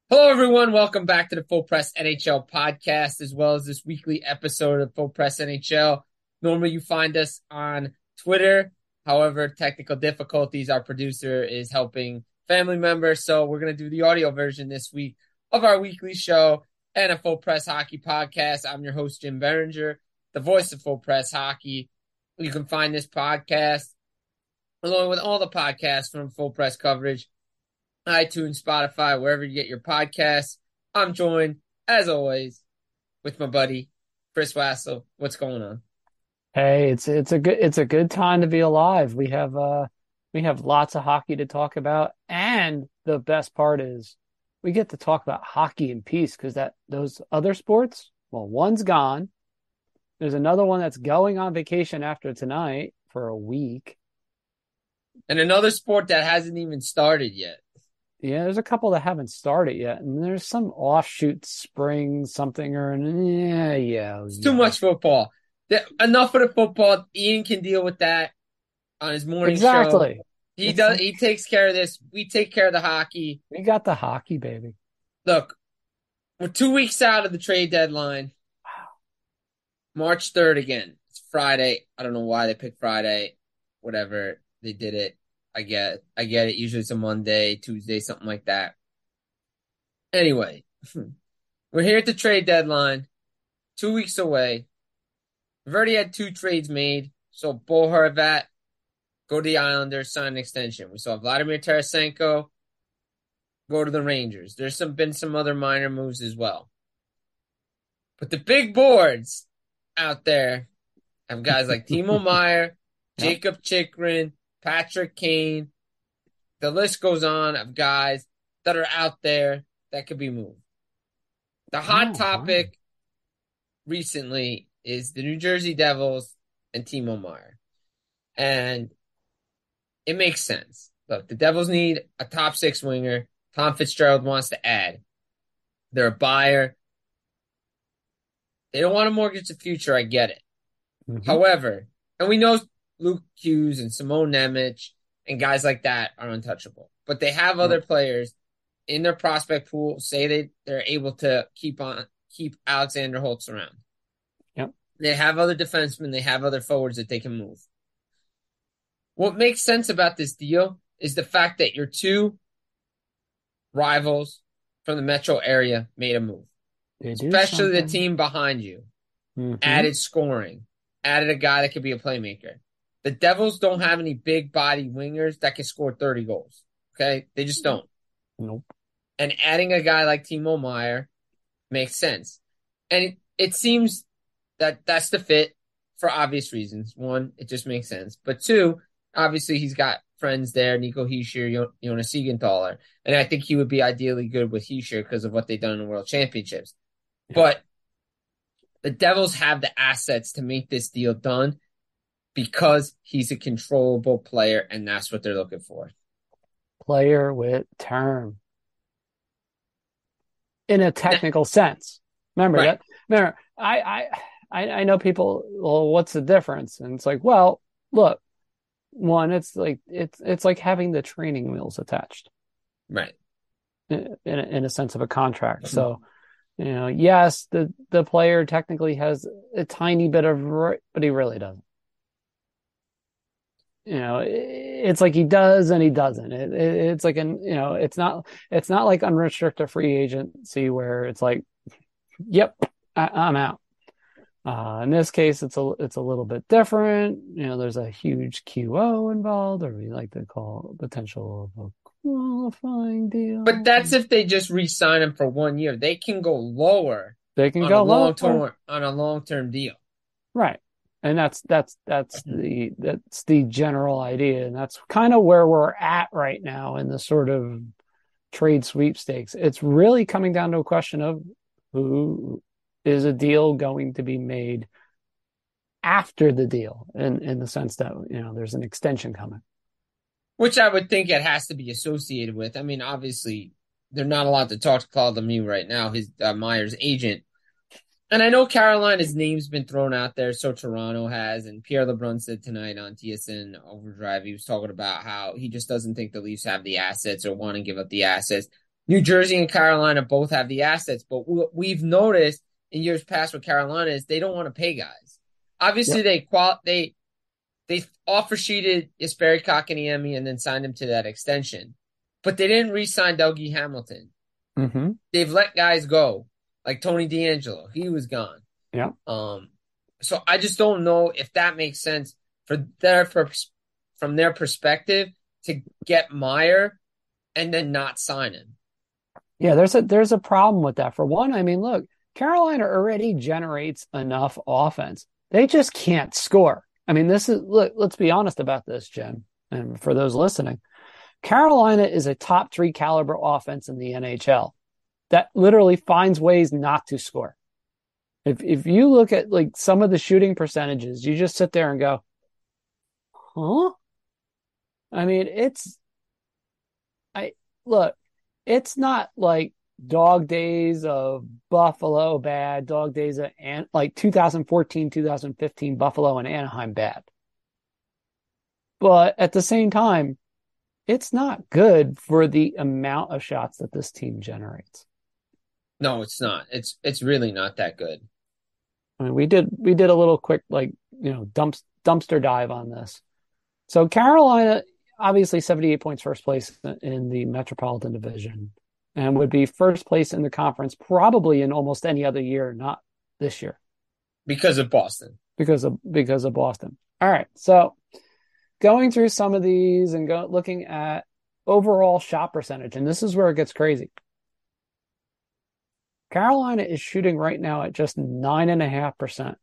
Hello, everyone. Welcome back to the Full Press NHL podcast, as well as this weekly episode of Full Press NHL. Normally, you find us on Twitter. However, technical difficulties, our producer is helping family members. So we're going to do the audio version this week of our weekly show and a Full Press Hockey podcast. I'm your host, Jim Berenger, the voice of Full Press Hockey. You can find this podcast along with all the podcasts from Full Press Coverage, iTunes, Spotify, wherever you get your podcasts. I'm joined, as always, with my buddy Chris Wassel. What's going on? Hey, it's a good time to be alive. We have lots of hockey to talk about, and the best part is we get to talk about hockey in peace because that those other sports, well, one's gone. There's another one that's going on vacation after tonight for a week. And another sport that hasn't even started yet. Yeah, there's a couple that haven't started yet, and there's some offshoot spring something or It's too yeah. much football. Enough of the football. Ian can deal with that on his morning show. Exactly. He It's does. like He takes care of this. We take care of the hockey. we got the hockey, baby. Look, we're 2 weeks out of the trade deadline. March 3rd again. It's Friday. I don't know why they picked Friday. Whatever. They did it. I get it. Usually it's a Monday, Tuesday, something like that. Anyway, we're here at the trade deadline, 2 weeks away. We've already had two trades made. So Bo Horvat, go to the Islanders, sign an extension. We saw Vladimir Tarasenko go to the Rangers. Been some other minor moves as well. But the big boards out there have guys like Timo Meyer, Yep. Jacob Chikrin, Patrick Kane. The list goes on of guys that are out there that could be moved. The hot Oh, wow. topic recently is the New Jersey Devils and Timo Meyer. And it makes sense. Look, the Devils need a top six winger. Tom Fitzgerald wants to add. They're a buyer. They don't want to mortgage the future. I get it. Hmm. However, and we know Luke Hughes and Simone Nemec and guys like that are untouchable. But they have other Yep. players in their prospect pool. Say they're able to keep Alexander Holtz around. Yep. They have other defensemen. They have other forwards that they can move. What makes sense about this deal is the fact that your two rivals from the metro area made a move, They do especially the something. team behind you. Hmm. Added scoring, added a guy that could be a playmaker. The Devils don't have any big body wingers that can score 30 goals. Okay? They just don't. Nope. And adding a guy like Timo Meyer makes sense. And it seems that that's the fit for obvious reasons. One, it just makes sense. But two, obviously he's got friends there, Nico Hischier, Jonas Siegenthaler. And I think he would be ideally good with Hischier because of what they've done in the World Championships. Yep. But the Devils have the assets to make this deal done because he's a controllable player, and that's what they're looking for. Player with term in a Now, technical sense. Remember right. that. Remember, I know people. Well, what's the difference? And it's like, well, look, one, it's like having the training wheels attached Right. in a sense of a contract. So, yes, the player technically has a tiny bit of, but he really doesn't. It's like he does and he doesn't. It's like it's not like unrestricted free agency where it's like, yep, I'm out. In this case, it's a little bit different. There's a huge QO involved, or we like to call potential of a qualifying But deal. that's if they just re-sign him for 1 year. They can go lower They can on a go long lower, term deal. right? And that's the general idea, and that's kind of where we're at right now in the sort of trade sweepstakes. It's really coming down to a question of who is a deal going to be made after the deal, in the sense that there's an extension coming. Which I would think it has to be associated with. I mean, obviously, they're not allowed to talk to Claude Lemieux right now, his Meyer's agent. And I know Carolina's name's been thrown out there, so Toronto has. And Pierre LeBrun said tonight on TSN Overdrive, he was talking about how he just doesn't think the Leafs have the assets or want to give up the assets. New Jersey and Carolina both have the assets, but what we've noticed in years past with Carolina is they don't want to pay guys. Obviously, Yep. they offer sheeted Jesperi Kotkaniemi and then signed him to that extension, but they didn't re-sign Dougie Hamilton. Mm-hmm. They've let guys go, like Tony DeAngelo. He was gone. Yep. So I just don't know if that makes sense from their perspective to get Meyer and then not sign him. Yeah, there's a problem with that. For one, I mean, look, Carolina already generates enough offense. They just can't score. I mean, let's be honest about this, Jim, and for those listening. Carolina is a top 3 caliber offense in the NHL that literally finds ways not to score. If you look at like some of the shooting percentages, you just sit there and go, huh? I mean, look, it's not like dog days of Buffalo bad, dog days of like 2014, 2015 Buffalo and Anaheim bad. But at the same time, it's not good for the amount of shots that this team generates. No, it's not. It's really not that good. I mean, we did a little quick dumpster dive on this. So Carolina, obviously 78 points, first place in the Metropolitan Division, and would be first place in the conference probably in almost any other year, not this year. Because of Boston. Because of Boston. All right, so going through some of these and looking at overall shot percentage, and this is where it gets crazy. Carolina is shooting right now at just 9.5%.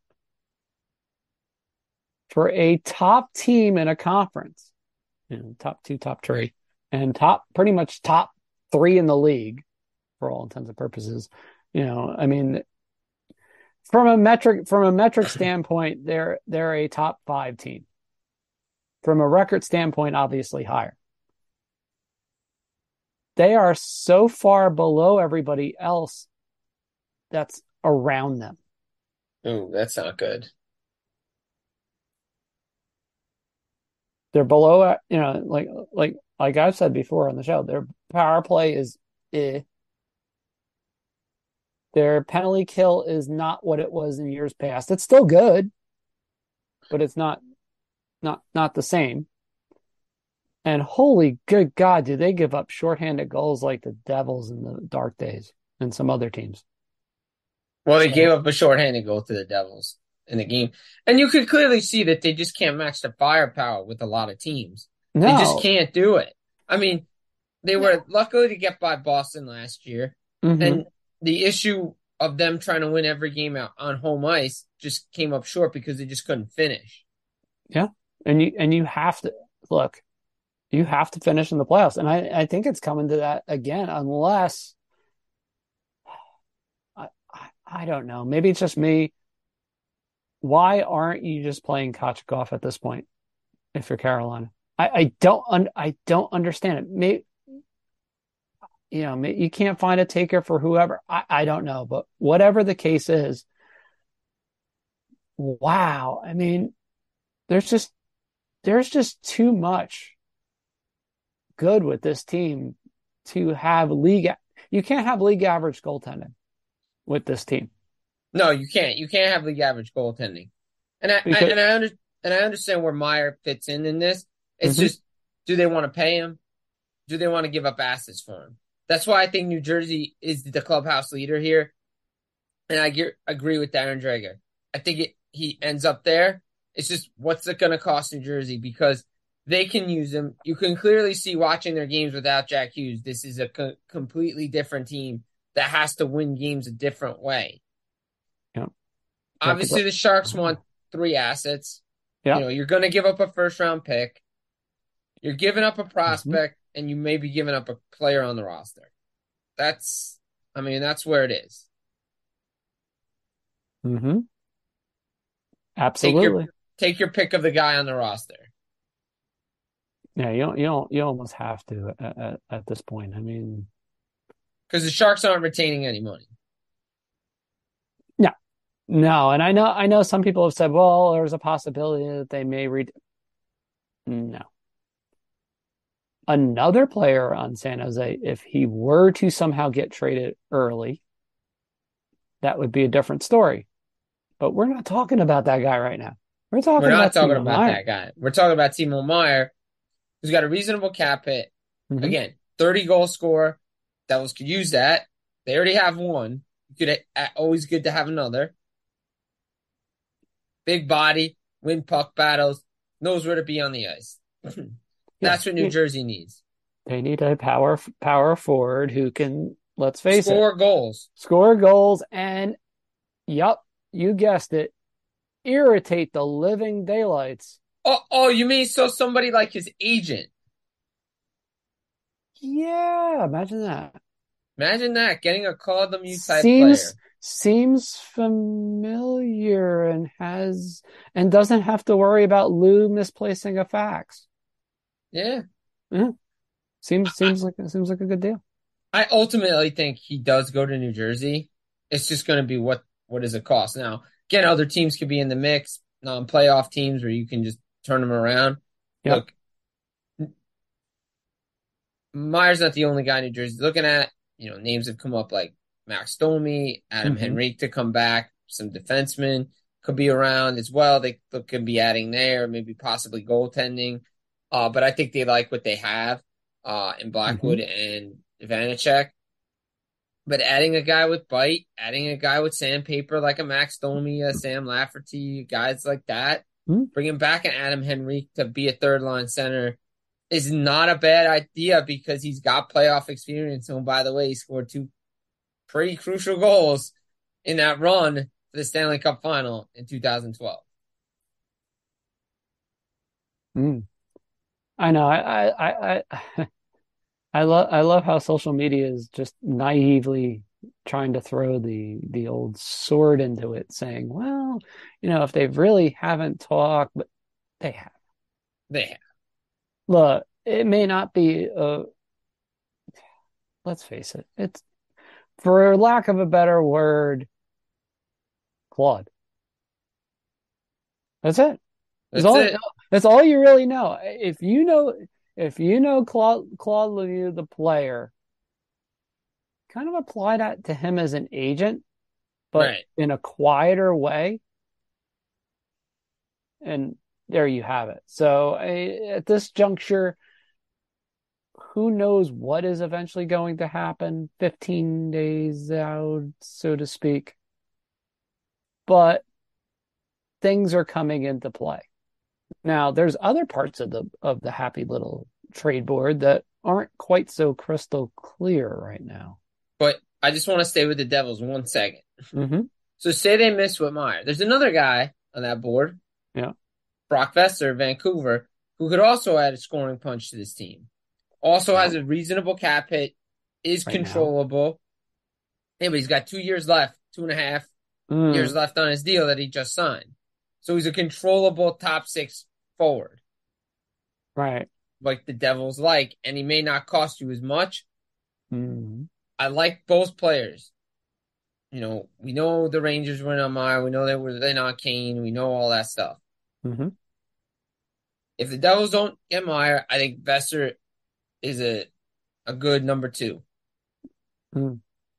For a top team in a conference, top 2, top 3, and pretty much top 3 in the league for all intents and purposes. I mean, from a metric standpoint, they're a top 5 team. From a record standpoint, obviously higher. They are so far below everybody else that's around them. Oh, that's not good. They're below, like I've said before on the show, their power play is Their penalty kill is not what it was in years past. It's still good, but it's not the same. And holy good God, do they give up shorthanded goals like the Devils in the dark days and some other teams. Well, they gave up a shorthanded goal to the Devils in the game. And you could clearly see that they just can't match the firepower with a lot of teams. No. They just can't do it. I mean, they were lucky to get by Boston last year. Mm-hmm. And the issue of them trying to win every game out on home ice just came up short because they just couldn't finish. Yeah. And you have to look, you have to finish in the playoffs. And I think it's coming to that again, unless I don't know. Maybe it's just me. Why aren't you just playing Kochetkov at this point if you're Carolina? I don't understand it. Maybe, you can't find a taker for whoever. I don't know, but whatever the case is, wow. I mean, there's just too much good with this team to have you can't have league average goaltending with this team. No, you can't. You can't have league average goaltending. And I understand where Meyer fits in this. It's just, do they want to pay him? Do they want to give up assets for him? That's why I think New Jersey is the clubhouse leader here. And I agree with Darren Dreger. I think he ends up there. It's just, what's it going to cost New Jersey? Because they can use him. You can clearly see watching their games without Jack Hughes, this is a completely different team that has to win games a different way. Yeah. Obviously, the Sharks want 3 assets. Yeah. You're going to give up a first-round pick. You're giving up a prospect, and you may be giving up a player on the roster. That's where it is. Mm-hmm. Absolutely. Take your pick of the guy on the roster. Yeah, you almost have to at this point. I mean, because the Sharks aren't retaining any money. No, and I know some people have said, well, there's a possibility that they may No. another player on San Jose, if he were to somehow get traded early, that would be a different story. But we're not talking about that guy right now. We're We're talking not about talking Timo about Meyer. that guy. We're talking about Timo Meyer, who's got a reasonable cap hit. Mm-hmm. Again, 30 goal scorer. Devils could use that. They already have one. You could always good to have another. Big body, win puck battles, knows where to be on the ice. Yeah, That's what New Jersey needs. they need a power forward who can, let's face it, Score goals. score goals and, yup, you guessed it, irritate the living daylights. Oh, you mean so somebody like his agent? Yeah, imagine that. Imagine that, getting a call them you type Seems player. seems familiar and doesn't have to worry about Lou misplacing a fax. Yeah. Yeah. Seems I, seems like seems like a good deal. I ultimately think he does go to New Jersey. It's just going to be what does it cost? Now, again, other teams could be in the mix, non-playoff teams where you can just turn them around. Yep. Look, Meyer's not the only guy New Jersey's looking at. Names have come up like Max Domi, Adam Mm-hmm. Henrique to come back. Some defensemen could be around as well. They could be adding there, maybe possibly goaltending. But I think they like what they have in Mm-hmm. Blackwood and Vanacek. But adding a guy with bite, adding a guy with sandpaper like a Max Domi, a Sam Lafferty, guys like that, Mm-hmm. bringing back an Adam Henrique to be a third line center is not a bad idea because he's got playoff experience. And by the way, he scored two pretty crucial goals in that run for the Stanley Cup final in 2012. Mm. I know. I love how social media is just naively trying to throw the old sword into it, saying, well, if they really haven't talked, but they have. They have. Look, it may not be let's face it, it's, for lack of a better word, Claude. That's it. That's That's all. it. That's all you really know. If you know Claude Lemieux, the player, kind of apply that to him as an agent, but Right. in a quieter way, and there you have it. So at this juncture, who knows what is eventually going to happen 15 days out, so to speak. But things are coming into play. Now, there's other parts of the happy little trade board that aren't quite so crystal clear right now. But I just want to stay with the Devils 1 second. Mm-hmm. So say they miss with Meyer. There's another guy on that board, Yeah. Brock Vesser, Vancouver, who could also add a scoring punch to this team. Also has a reasonable cap hit, is Right now. controllable. Yeah, but he's got 2 years left, 2.5 years left on his deal that he just signed. So he's a controllable top six forward, Right. like the Devils like, and he may not cost you as much. Mm-hmm. I like both players. We know the Rangers were on Meyer. We know they were then on Kane. We know all that stuff. Mm-hmm. If the Devils don't get Meyer, I think Vesser is a good number two. Mm.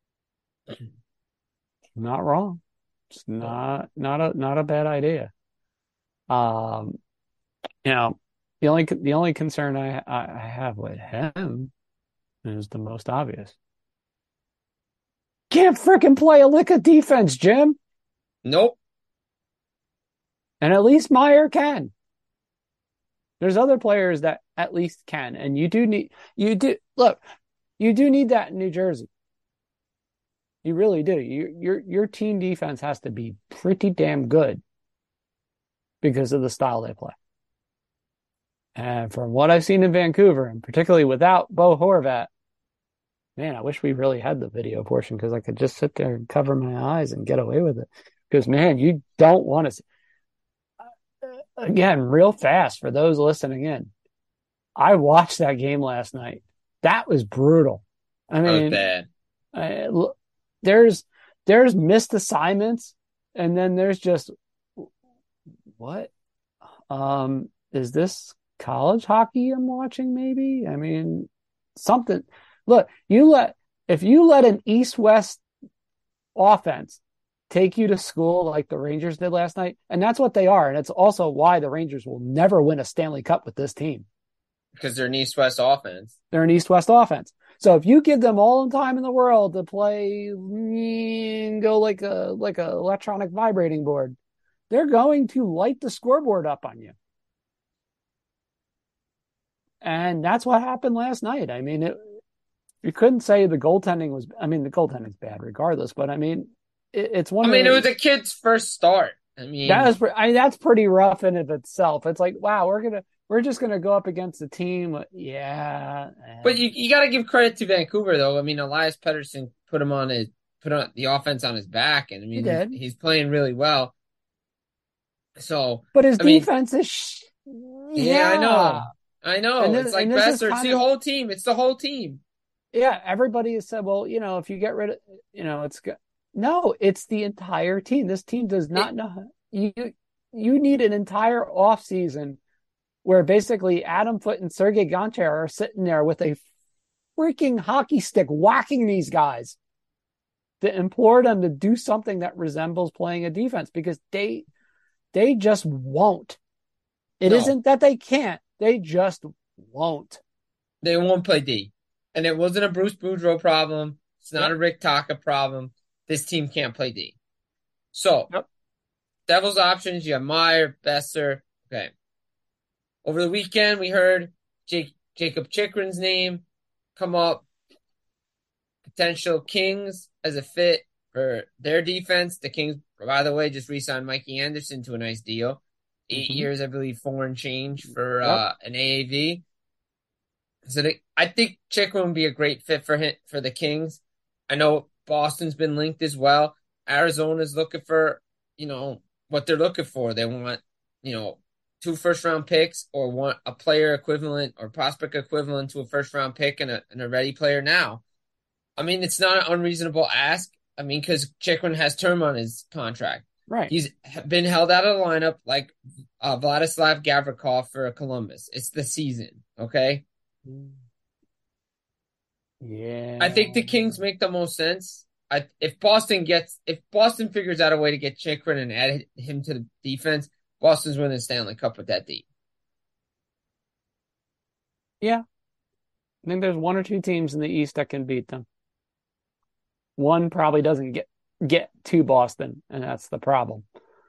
Not wrong. It's not a bad idea. Um, you know, the only concern I have with him is the most obvious. Can't freaking play a lick of defense, Jim. Nope. And at least Meyer can. There's other players that at least can, and you do need that in New Jersey. You really do. Your team defense has to be pretty damn good because of the style they play. And from what I've seen in Vancouver, and particularly without Bo Horvat, man, I wish we really had the video portion because I could just sit there and cover my eyes and get away with it. Because, man, you don't want to see. Again, real fast for those listening in. I watched that game last night. That was brutal. I That was mean, bad. there's missed assignments, and then there's just what? Is this college hockey I'm watching, maybe. I mean, something. Look, if you let an East-West offense take you to school like the Rangers did last night, and that's what they are, and it's also why the Rangers will never win a Stanley Cup with this team. Because they're an East-West offense. They're an East-West offense. So if you give them all the time in the world to play and go like a electronic vibrating board, they're going to light the scoreboard up on you. And that's what happened last night. I mean, you couldn't say the goaltending was, I mean, the goaltending's bad regardless, but I mean, it's one of it was a kid's first start. that's pretty rough in of itself. It's like, wow, we're just gonna go up against a team. Yeah. But you got to give credit to Vancouver, though. I mean, Elias Pettersson put the offense on his back, and I mean, he did. He's playing really well. So, but his defense is, yeah, I know. And it's like Besser. It's the whole team. It's the whole team. Yeah, everybody has said, well, if you get rid of, it's good. No, it's the entire team. This team does not know. You need an entire offseason where basically Adam Foote and Sergei Gonchar are sitting there with a freaking hockey stick whacking these guys to implore them to do something that resembles playing a defense, because they just won't. It isn't that they can't. They just won't. They won't play D. And it wasn't a Bruce Boudreau problem. It's not a Rick Taka problem. This team can't play D. So, Devils options, you have Meyer, Besser. Okay. Over the weekend, we heard Jacob Chychrun's name come up. Potential Kings as a fit for their defense. The Kings, by the way, just re-signed Mikey Anderson to a nice deal. 8 years, I believe, foreign change for an AAV. So I think Chychrun would be a great fit for the Kings. I know Boston's been linked as well. Arizona's looking for, what they're looking for. They want, 2 first-round picks, or want a player equivalent or prospect equivalent to a first-round pick and a ready player now. I mean, it's not an unreasonable ask. I mean, because Chychrun has term on his contract. Right. He's been held out of the lineup like Vladislav Gavrikov for Columbus. It's the season, okay? Yeah. I think the Kings make the most sense. If Boston figures out a way to get Chychrun and add him to the defense, Boston's winning the Stanley Cup with that deep. Yeah. I think there's 1 or 2 teams in the East that can beat them. One probably doesn't get to Boston, and that's the problem.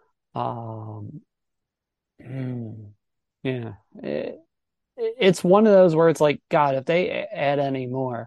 Yeah. It's one of those where it's like, God, if they add any more,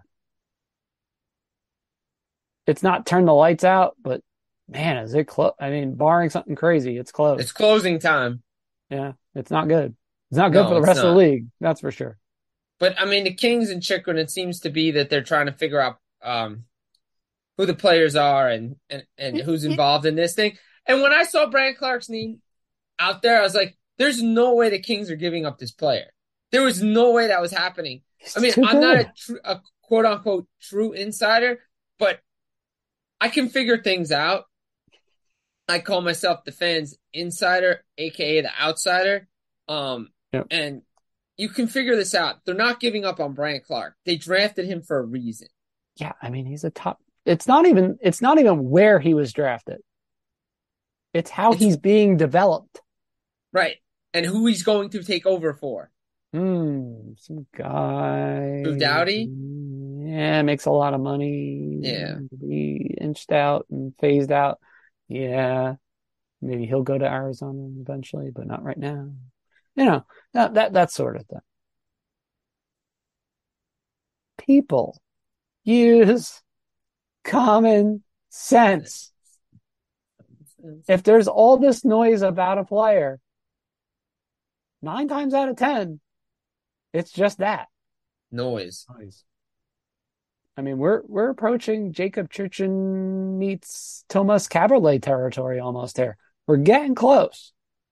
it's not turn the lights out, but man, is it close? I mean, barring something crazy, it's close. It's closing time. Yeah, it's not good. It's not good for the rest of the league. That's for sure. But I mean, the Kings and Chychrun, it seems to be that they're trying to figure out who the players are and who's involved in this thing. And when I saw Brandon Clarke's name out there, I was like, there's no way the Kings are giving up this player. There was no way that was happening. I mean, I'm not a quote-unquote true insider, but I can figure things out. I call myself the fans insider, a.k.a. the outsider. And you can figure this out. They're not giving up on Brandon Clarke. They drafted him for a reason. Yeah, I mean, he's a top. It's not even where he was drafted. It's how he's being developed. Right. And who he's going to take over for. Some guy. Drew Doughty? Yeah, makes a lot of money. Yeah. Be inched out and phased out. Yeah. Maybe he'll go to Arizona eventually, but not right now. That sort of thing. People use common sense. If there's all this noise about a player, 9 times out of 10, it's just that. Noise. I mean, we're approaching Jacob Chychrun meets Thomas Kaberle territory almost here. We're getting close.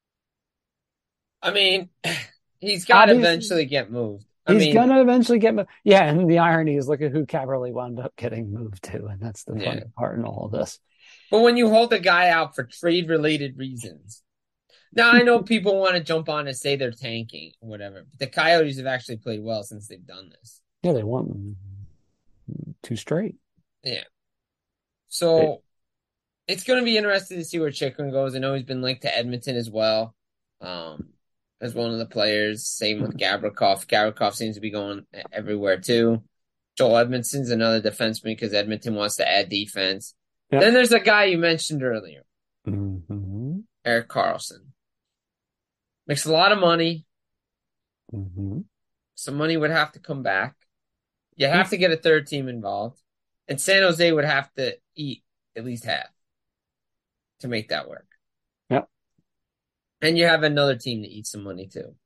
I mean, he's got to eventually get moved. He's going to eventually get moved. Yeah, and the irony is, look at who Kaberle wound up getting moved to, and that's the funny part in all of this. But when you hold a guy out for trade-related reasons, Now I know people want to jump on and say they're tanking or whatever, but the Coyotes have actually played well since they've done this. Yeah, they won two straight. Yeah. It, So it's going to be interesting to see where Chikrin goes. I know he's been linked to Edmonton as well, um, as one of the players. Same with Gavrikov. Gavrikov seems to be going everywhere too. Joel Edmondson's another defenseman because Edmonton wants to add defense. yep. Then there's a guy you mentioned earlier, Mm-hmm. Erik Karlsson. Makes a lot of money. Mm-hmm. Some money would have to come back. You have to get a third team involved. And San Jose would have to eat at least half to make that work. Yep. And you have another team to eat some money too.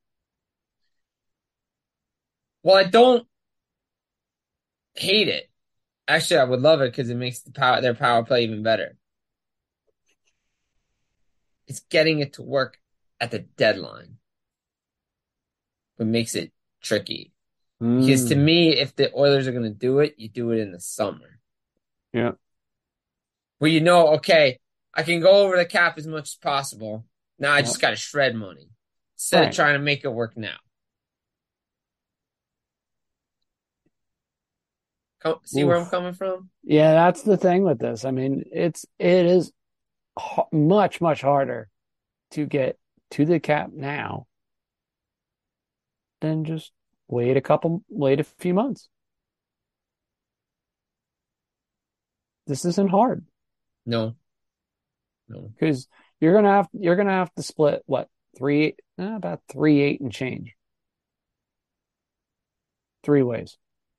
Well, I don't hate it. Actually, I would love it because it makes their power play even better. It's getting it to work at the deadline. What makes it tricky. Because to me, if the Oilers are going to do it, you do it in the summer. Yeah. Where you know, okay, I can go over the cap as much as possible. Now I just got to shred money instead of trying to make it work now. See where I'm coming from? Yeah, that's the thing with this. I mean, it is much, much harder to get to the cap now than just wait a few months. This isn't hard. No. Because you're gonna have to split what about 3-8 and change. 3 ways.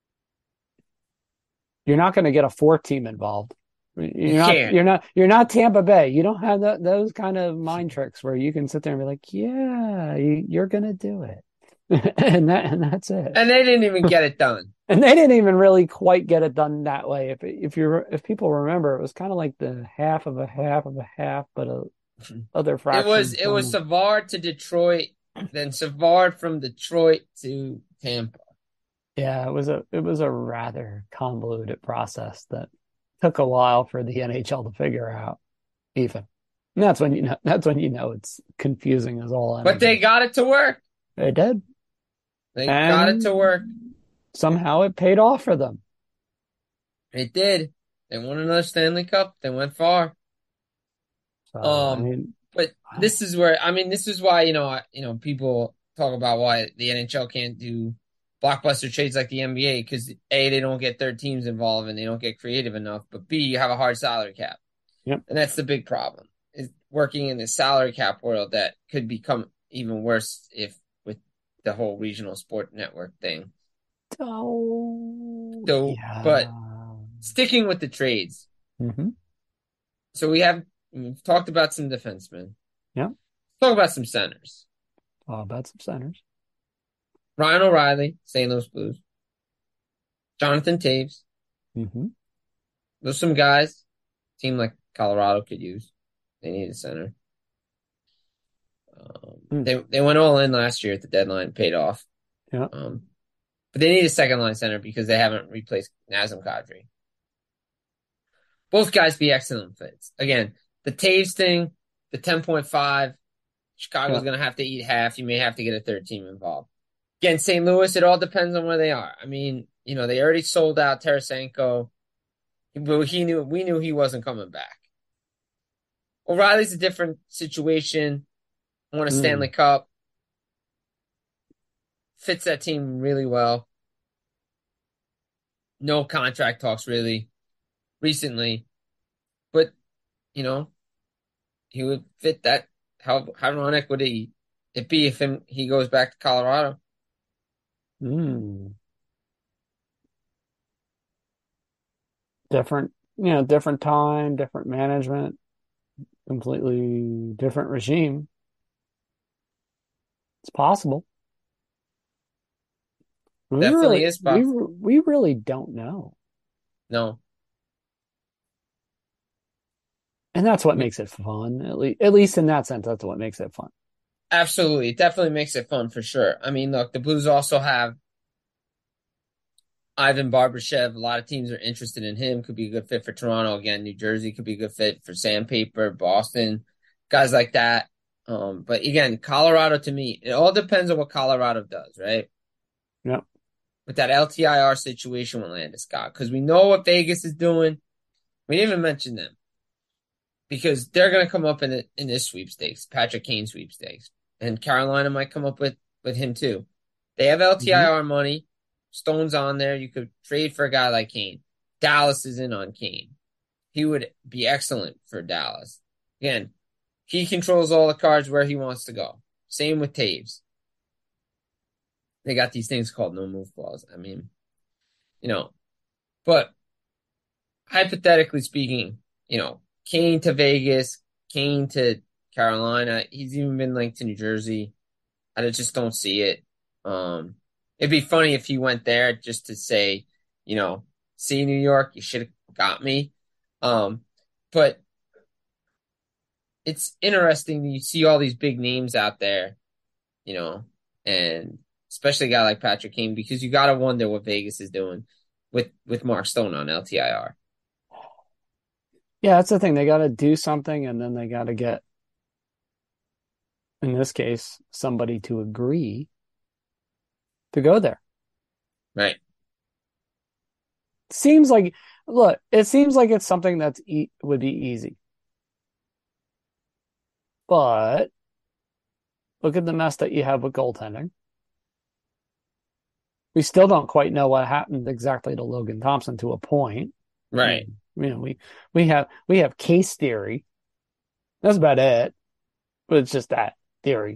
You're not going to get a 4th team involved. You're not Tampa Bay. You don't have those kind of mind tricks where you can sit there and be like, yeah, you're going to do it. and that's it. And they didn't even get it done. And they didn't even really quite get it done that way. If people remember, it was kind of like the half of a half of a half, but other fractions. It was Savard to Detroit, then Savard from Detroit to Tampa. Yeah, it was a rather convoluted process that took a while for the NHL to figure out. Even and that's when you know it's confusing as all. But they got it to work. They did. They got it to work. Somehow it paid off for them. It did. They won another Stanley Cup. They went far. So, but this is why people talk about why the NHL can't do blockbuster trades like the NBA because A, they don't get third teams involved and they don't get creative enough, but B, you have a hard salary cap. Yep. And that's the big problem is working in the salary cap world that could become even worse if with the whole regional sport network thing. Yeah. But sticking with the trades. Mm-hmm. So we've talked about some defensemen. Yeah. Talk about some centers. About some centers. Ryan O'Reilly, St. Louis Blues. Jonathan Toews. Mm-hmm. There's some guys team like Colorado could use. They need a center. They went all in last year at the deadline, paid off. Yeah. But they need a second line center because they haven't replaced Nazem Kadri. Both guys be excellent fits. Again, the Toews thing, the 10.5, Chicago's going to have to eat half. You may have to get a third team involved. Again, St. Louis, it all depends on where they are. I mean, they already sold out Tarasenko, but we knew he wasn't coming back. O'Reilly's a different situation. Won a Stanley Cup. Fits that team really well. No contract talks really recently, but he would fit that. How ironic would it be if he goes back to Colorado? Different time, different management, completely different regime. It's possible. Definitely is possible. We really don't know. No. And that's what makes it fun. At least in that sense, that's what makes it fun. Absolutely. It definitely makes it fun for sure. I mean, look, the Blues also have Ivan Barbashev. A lot of teams are interested in him. Could be a good fit for Toronto. Again, New Jersey could be a good fit for Sandpaper, Boston, guys like that. But again, Colorado to me, it all depends on what Colorado does, right? Yep. With that LTIR situation with Landeskog, because we know what Vegas is doing. We didn't even mention them because they're going to come up in this sweepstakes, Patrick Kane sweepstakes, and Carolina might come up with him too. They have LTIR money. Stone's on there. You could trade for a guy like Kane. Dallas is in on Kane. He would be excellent for Dallas. Again, he controls all the cards where he wants to go. Same with Taves. They got these things called no move clause. I mean, but hypothetically speaking, Kane to Vegas, Kane to Carolina. He's even been linked to New Jersey. I just don't see it. It'd be funny if he went there just to say, see New York, you should have got me. But it's interesting. You see all these big names out there, and especially a guy like Patrick Kane, because you got to wonder what Vegas is doing with Mark Stone on LTIR. Yeah, that's the thing. They got to do something, and then they got to get, in this case, somebody to agree to go there. Right. It seems like it's something that's would be easy. But look at the mess that you have with goaltending. We still don't quite know what happened exactly to Logan Thompson to a point. Right. We have case theory. That's about it. But it's just that theory.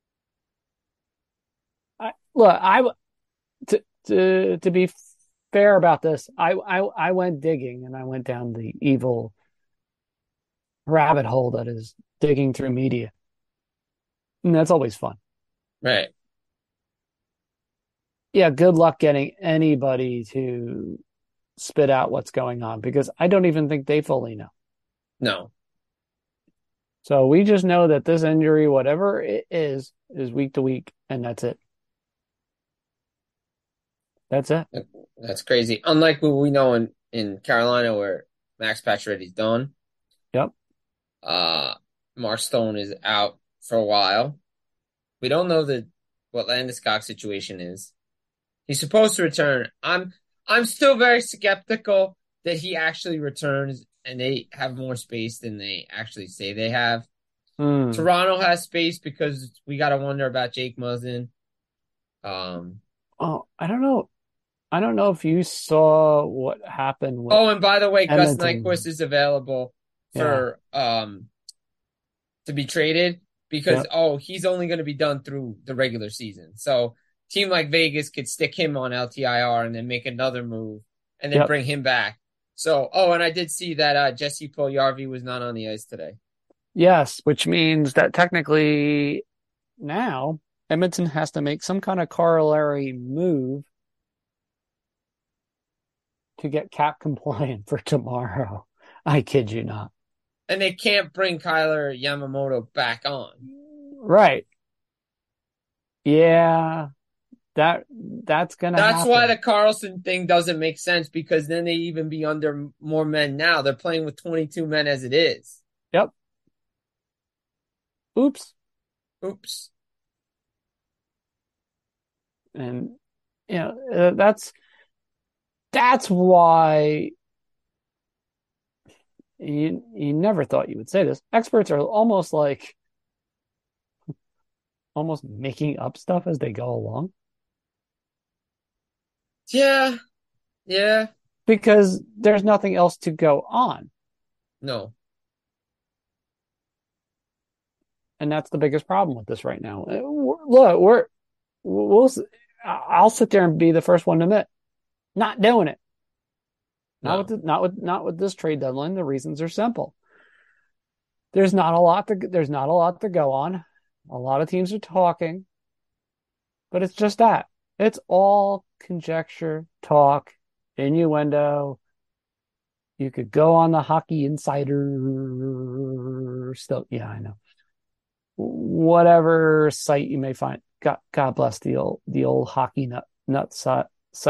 To be fair about this, I went digging and I went down the evil rabbit hole that is digging through media. And that's always fun. Right. Yeah, good luck getting anybody to spit out what's going on because I don't even think they fully know. No. So we just know that this injury, whatever it is week to week, and that's it. That's it. That's crazy. Unlike what we know in Carolina where Max Pacioretty's done. Yep. Mark Stone is out for a while. We don't know what Landeskog situation is. He's supposed to return. I'm still very skeptical that he actually returns and they have more space than they actually say they have. Toronto has space because we got to wonder about Jake Muzzin. I don't know. I don't know if you saw what happened with and by the way, Edmonton. Gus Nyquist is available for to be traded because he's only going to be done through the regular season. So team like Vegas could stick him on LTIR and then make another move and then bring him back. So, and I did see that Jesse Puljujarvi was not on the ice today. Yes, which means that technically now Edmonton has to make some kind of corollary move to get cap compliant for tomorrow. I kid you not. And they can't bring Kyler Yamamoto back on. Right. Yeah. That's gonna happen. Why the Carlson thing doesn't make sense because then they even be under more men now. They're playing with 22 men as it is. Yep. Oops. And that's why you never thought you would say this. Experts are almost making up stuff as they go along. Yeah. Because there's nothing else to go on. No. And that's the biggest problem with this right now. Look, I'll sit there and be the first one to admit, not doing it. Not with this trade deadline. The reasons are simple. There's not a lot to go on. A lot of teams are talking, but it's just that. It's all conjecture, talk, innuendo. You could go on the Hockey Insider still. Yeah, I know. Whatever site you may find. God bless the old hockey nut site.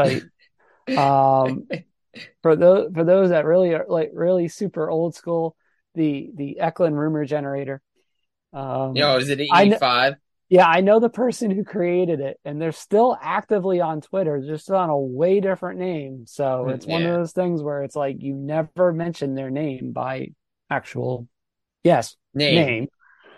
For those that really are really super old school, the Eklund rumor generator. Is it I know, 85? yeah, I know the person who created it, and they're still actively on Twitter, just on a way different name. So it's one of Yeah. those things where it's like you never mention their name by actual, yes, Name. name.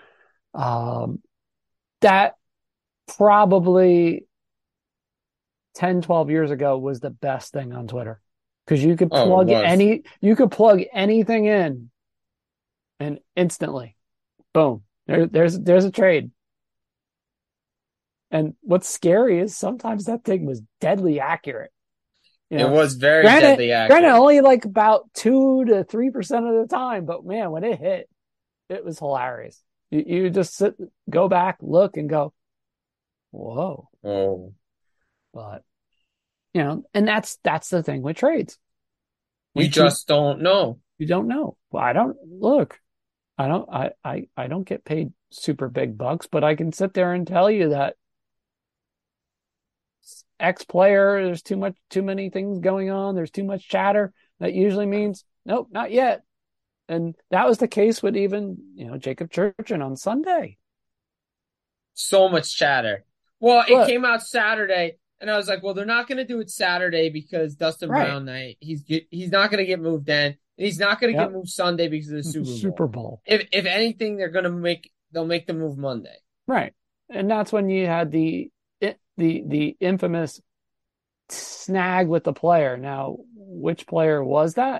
That probably 10, 12 years ago was the best thing on Twitter because Oh, it was. you could plug anything in and instantly, boom, there's a trade. And what's scary is sometimes that thing was deadly accurate. You It know, was very deadly granted, accurate. only like about 2 to 3% of the time, but man, when it hit, it was hilarious. You just go back, look, and go, whoa. Oh, But and that's the thing with trades. you We keep just don't know. You don't know. Well, I don't look. I don't get paid super big bucks, but I can sit there and tell you that X player, there's too many things going on. There's too much chatter. That usually means nope, not yet. And that was the case with even, Jacob Churchin on Sunday. So much chatter. Well, it Look, came out Saturday, and I was like, well, they're not going to do it Saturday because Dustin right. Brown night. He's not going to get moved then. And he's not going to get Yep. moved Sunday because of the Super Super Bowl. Bowl. If anything, they'll make the move Monday. Right. And that's when you had the infamous snag with the player. Now, which player was that?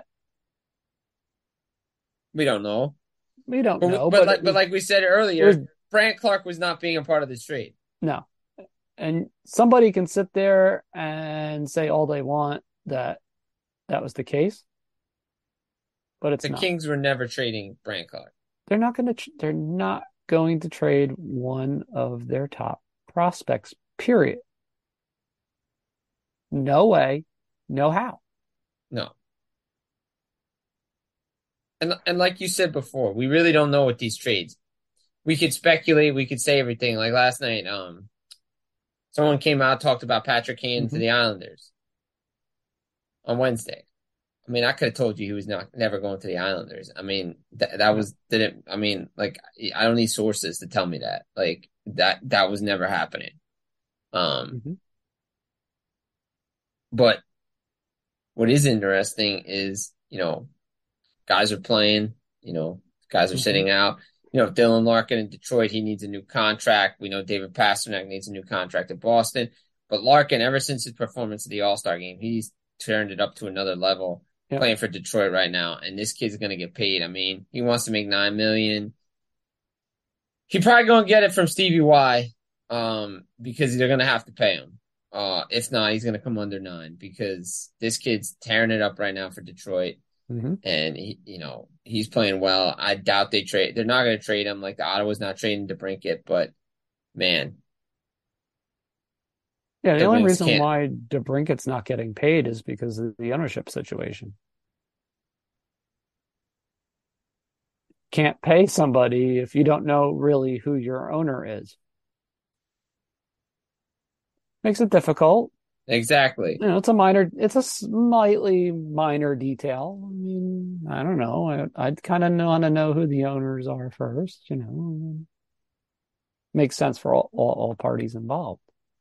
We don't know. We don't know, But but like we said it was earlier, Brant Clark was not being a part of this trade. no. And somebody can sit there and say all they want that that was the case, but it's The not. Kings were never trading Brant Clark. They're not going to trade one of their top prospects, period. No way, no how. No. And like you said before, we really don't know what these trades. We could speculate, we could say everything. Like last night, someone came out talked about Patrick Kane to Mm-hmm. the Islanders on Wednesday. I mean, I could have told you he was not never going to the Islanders. I mean, that Yeah. was didn't. I mean, like I don't need sources to tell me that. Like that was never happening. Um, Mm-hmm. but what is interesting is guys are playing. Guys are Mm-hmm. sitting out. Dylan Larkin in Detroit, he needs a new contract. We know David Pastrnak needs a new contract in Boston. But Larkin, ever since his performance at the All-Star game, he's turned it up to another level Yep. playing for Detroit right now. And this kid's going to get paid. I mean, he wants to make $9 million. He probably going to get it from Stevie Y, because they're going to have to pay him. If not, he's going to come under 9 because this kid's tearing it up right now for Detroit. Mm-hmm. And he's playing well. I doubt they trade. They're not going to trade him. Like the Ottawa's not trading DeBrincat, but man, Yeah, the the only Wings reason can't. why DeBrincat's not getting paid is because of the ownership situation. Can't pay somebody if you don't know really who your owner is. Makes it difficult. Exactly. It's a slightly minor detail. I mean, I don't know. I'd kind of want to know who the owners are first. Makes sense for all parties involved.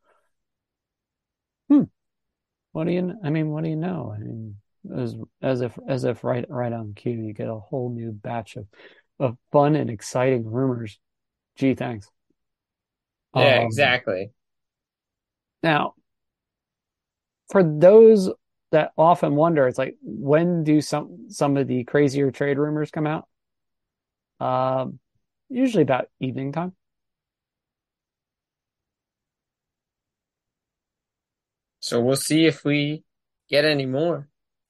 Hmm. What do you know? I mean, as if right on cue, you get a whole new batch of fun and exciting rumors. Gee, thanks. Yeah, Um, exactly. Now, for those that often wonder, it's like when do some of the crazier trade rumors come out? Um, Usually about evening time. So we'll see if we get any more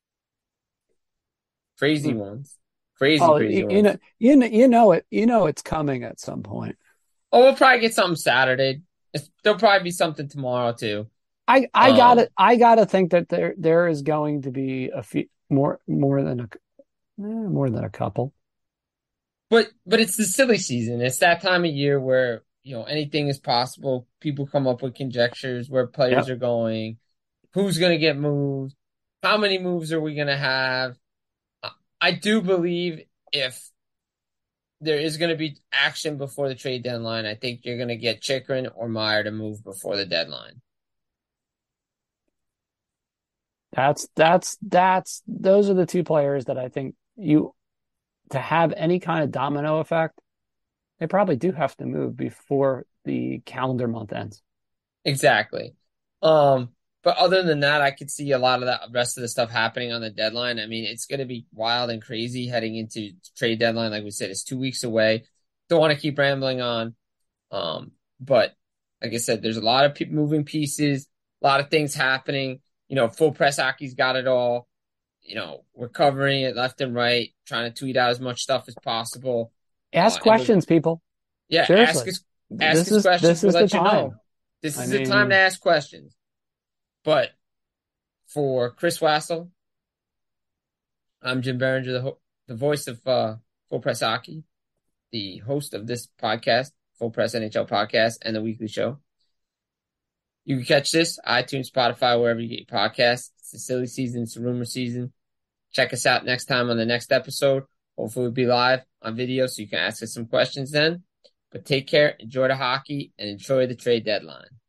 crazy Hmm. ones. Crazy, Oh, crazy ones. you know it's coming at some point. Oh, we'll probably get something Saturday. There'll probably be something tomorrow too. I Um, gotta think that there is going to be a few more than a couple. but it's the silly season. It's that time of year where anything is possible. People come up with conjectures where players Yep. are going, who's going to get moved, how many moves are we going to have. I do believe if there is going to be action before the trade deadline. I think you're going to get Chychrun or Meyer to move before the deadline. Those are the two players that I think to have any kind of domino effect, they probably do have to move before the calendar month ends. Exactly. But other than that, I could see a lot of that rest of the stuff happening on the deadline. I mean, it's going to be wild and crazy heading into trade deadline. Like we said, it's 2 weeks away. Don't want to keep rambling on. But like I said, there's a lot of moving pieces, a lot of things happening. Full press hockey's got it all. We're covering it left and right, trying to tweet out as much stuff as possible. Ask questions, people. Yeah, seriously. Ask us questions. We'll let you know. This is the time to ask questions. But for Chris Wassel, I'm Jim Berenger, the voice of Full Press Hockey, the host of this podcast, Full Press NHL Podcast, and the weekly show. You can catch this, iTunes, Spotify, wherever you get your podcasts. It's the silly season. It's the rumor season. Check us out next time on the next episode. Hopefully we'll be live on video so you can ask us some questions then. But take care, enjoy the hockey, and enjoy the trade deadline.